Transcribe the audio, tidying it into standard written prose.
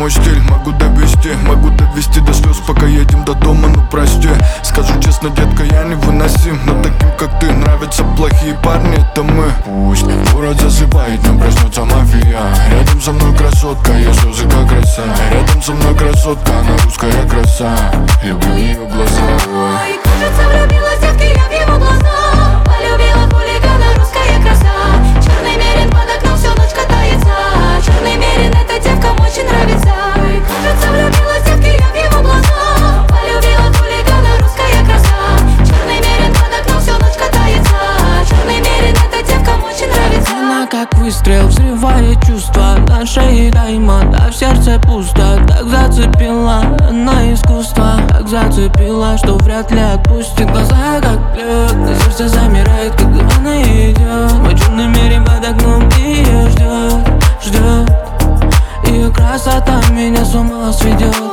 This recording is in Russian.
мой стиль, могу довести до слез, пока едем до дома, ну прости. Скажу честно, детка, я невыносим, но таким, как ты, нравятся плохие парни, это мы. Пусть город засыпает, но проснется мафия. Рядом со мной красотка, ее слезы как роса. Рядом со мной красотка, она русская краса. Люблю ее глаза. Ой, кажется, влюбилась, детки, я в его глаза. Полюбила хулигана, русская краса. Черный мерин под окном всю ночь катается. Черный мерин, эта девка очень нравится. Ой, кажется, влюбилась, детки, я в его глаза. Полюбила хулигана, русская краса. Черный мерин под окном всю ночь катается. Черный мерин, эта девка очень нравится. Она как выстрел, взрывает чувства. На шее даймонд, а в сердце пусто. Так зацепила она искусство. Так зацепила, что вряд ли отпустит. Глаза как лед, на сердце замирает, когда она идет. Мой черный мерин под окном и ее ждет. Ее красота меня с ума сведет.